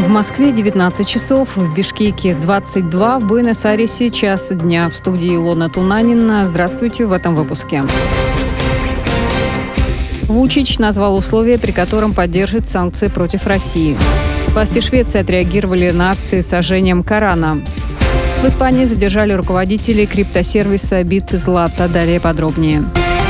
В Москве 19 часов, в Бишкеке 22, в Буэнос-Айресе час дня. В студии Илона Тунанина. Здравствуйте в этом выпуске. Вучич назвал условия, при котором поддержит санкции против России. Власти Швеции отреагировали на акции с сожжением Корана. В Испании задержали руководителей криптосервиса BitZlata. Далее подробнее.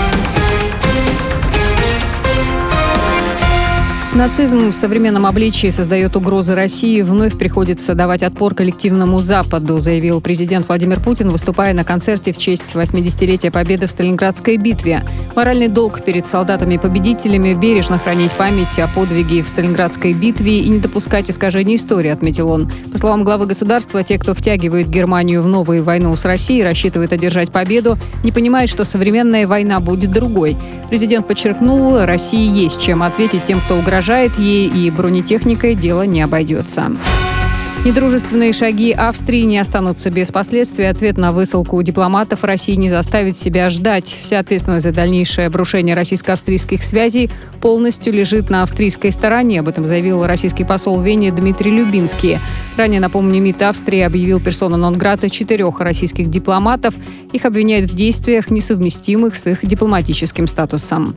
Нацизм в современном обличии создает угрозы России. Вновь приходится давать отпор коллективному Западу, заявил президент Владимир Путин, выступая на концерте в честь 80-летия Победы в Сталинградской битве. Моральный долг перед солдатами-победителями — бережно хранить память о подвиге в Сталинградской битве и не допускать искажений истории, отметил он. По словам главы государства, те, кто втягивает Германию в новую войну с Россией, рассчитывает одержать победу, не понимают, что современная война будет другой. Президент подчеркнул, России есть чем ответить тем, кто угрожает ей, и бронетехникой дело не обойдется. Недружественные шаги Австрии не останутся без последствий. Ответ на высылку дипломатов России не заставит себя ждать. Вся ответственность за дальнейшее обрушение российско-австрийских связей полностью лежит на австрийской стороне. Об этом заявил российский посол в Вене Дмитрий Любинский. Ранее, напомню, МИД Австрии объявил персона нон-грата 4 российских дипломатов. Их обвиняют в действиях, несовместимых с их дипломатическим статусом.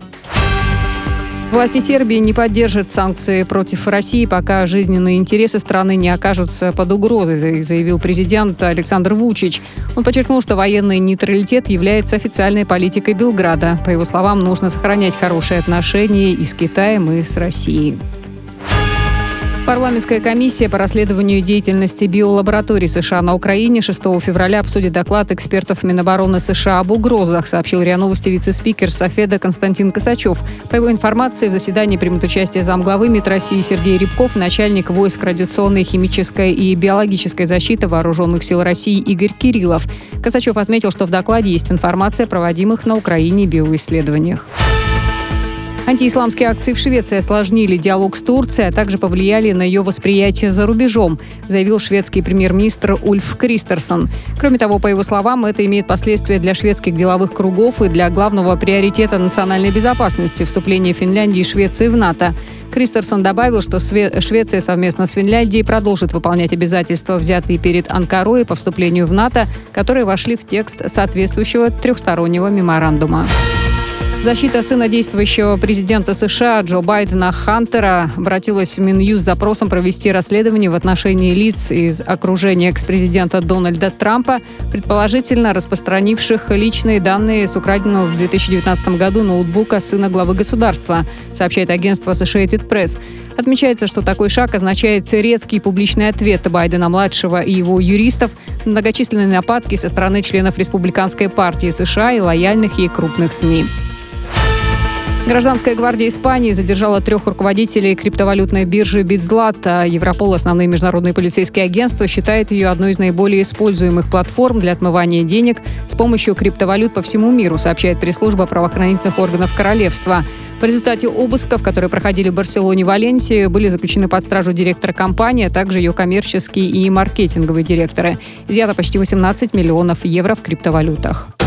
Власти Сербии не поддержат санкции против России, пока жизненные интересы страны не окажутся под угрозой, заявил президент Александр Вучич. Он подчеркнул, что военный нейтралитет является официальной политикой Белграда. По его словам, нужно сохранять хорошие отношения и с Китаем, и с Россией. Парламентская комиссия по расследованию деятельности биолабораторий США на Украине 6 февраля обсудит доклад экспертов Минобороны США об угрозах, сообщил РИА Новости вице-спикер Софеда Константин Косачев. По его информации, в заседании примут участие замглавы МИД России Сергей Рябков, начальник войск радиационной, химической и биологической защиты Вооруженных сил России Игорь Кириллов. Косачев отметил, что в докладе есть информация о проводимых на Украине биоисследованиях. Антиисламские акции в Швеции осложнили диалог с Турцией, а также повлияли на ее восприятие за рубежом, заявил шведский премьер-министр Ульф Кристерсон. Кроме того, по его словам, это имеет последствия для шведских деловых кругов и для главного приоритета национальной безопасности — вступления Финляндии и Швеции в НАТО. Кристерсон добавил, что Швеция совместно с Финляндией продолжит выполнять обязательства, взятые перед Анкарой по вступлению в НАТО, которые вошли в текст соответствующего трехстороннего меморандума. Защита сына действующего президента США Джо Байдена Хантера обратилась в Минюст с запросом провести расследование в отношении лиц из окружения экс-президента Дональда Трампа, предположительно распространивших личные данные с украденного в 2019 году ноутбука сына главы государства, сообщает агентство Associated Press. Отмечается, что такой шаг означает резкий публичный ответ Байдена-младшего и его юристов на многочисленные нападки со стороны членов Республиканской партии США и лояльных ей крупных СМИ. Гражданская гвардия Испании задержала 3 руководителей криптовалютной биржи BitZlata. Европол, основные международные полицейские агентства, считает ее одной из наиболее используемых платформ для отмывания денег с помощью криптовалют по всему миру, сообщает пресс-служба правоохранительных органов королевства. В результате обысков, которые проходили в Барселоне и Валенсии, были заключены под стражу директора компании, а также ее коммерческие и маркетинговые директоры. Изъято почти 18 миллионов евро в криптовалютах.